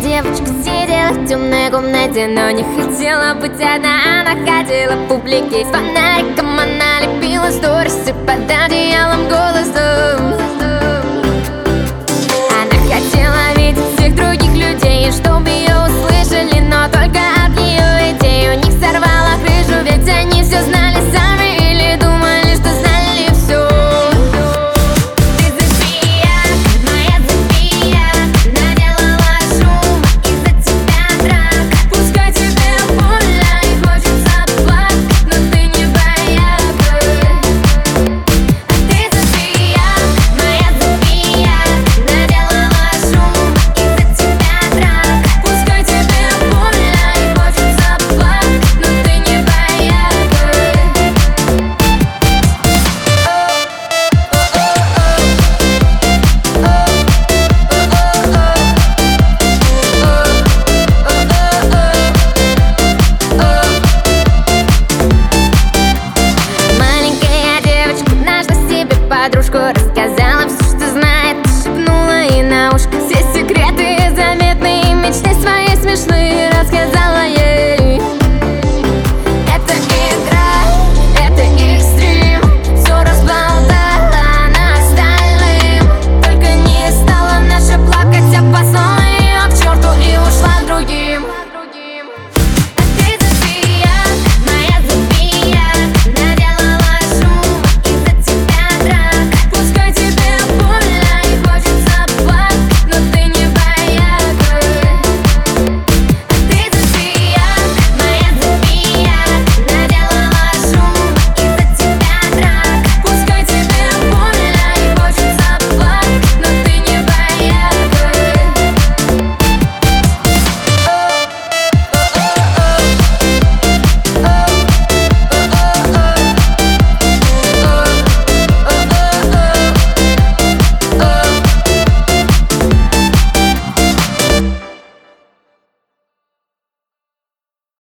девочка сидела в темной комнате, но не хотела быть одна. Она хотела публики. С фонариком она лепила сторисы под одеялом голосом. Она хотела видеть всех других людей, чтобы ее услышали, но только от ее идей у них сорвало крышу. Ведь они все знали сами или думали, что знали все. Ты Зофия, моя Зофия, наделала шум, из-за тебя драк. Пускай тебе больно и хочется плакать, но ты не бояка. А ты Зофия, моя Зофия, наделала шум, из-за тебя драк. Пускай тебе больно и хочется плакать, но ты не бояка. Маленькая девочка нашла себе подружку, рассказала все, что знает, шепнула ей на ушко все секреты заметные, мечты свои смешные рассказала.